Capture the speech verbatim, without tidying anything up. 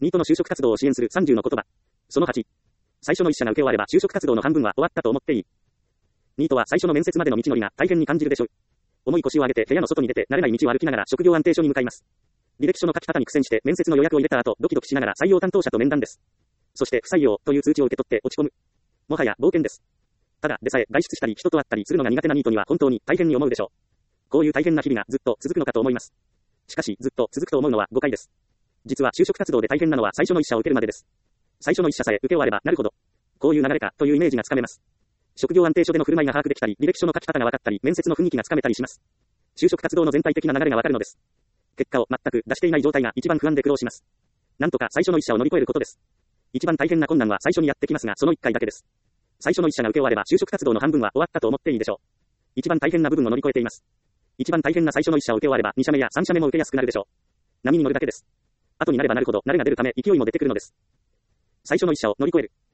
ニートの就職活動を支援するさんじゅうの言葉。そのはち。最初の一社が受け終われば就職活動の半分は終わったと思っていい。ニートは最初の面接までの道のりが大変に感じるでしょう。重い腰を上げて部屋の外に出て慣れない道を歩きながら職業安定所に向かいます。履歴書の書き方に苦戦して面接の予約を入れた後、ドキドキしながら採用担当者と面談です。そして不採用という通知を受け取って落ち込む。もはや冒険です。ただでさえ外出したり人と会ったりするのが苦手なニートには本当に大変に思うでしょう。こういう大変な日々がずっと続くのかと思います。しかしずっと続くと思うのは誤解です。実は就職活動で大変なのは最初の一社を受けるまでです。最初の一社さえ受け終わればなるほど、こういう流れかというイメージがつかめます。職業安定所での振る舞いが把握できたり、履歴書の書き方が分かったり、面接の雰囲気がつかめたりします。就職活動の全体的な流れがわかるのです。結果を全く出していない状態が一番不安で苦労します。なんとか最初の一社を乗り越えることです。一番大変な困難は最初にやってきますが、その一回だけです。最初の一社が受け終われば就職活動の半分は終わったと思っていいでしょう。一番大変な部分を乗り越えています。一番大変な最初の一社を受け終わればに社目やさん社目も受けやすくなるでしょう。波に乗るだけです。後になればなるほど慣れが出るため勢いも出てくるのです。最初の一社を乗り越える。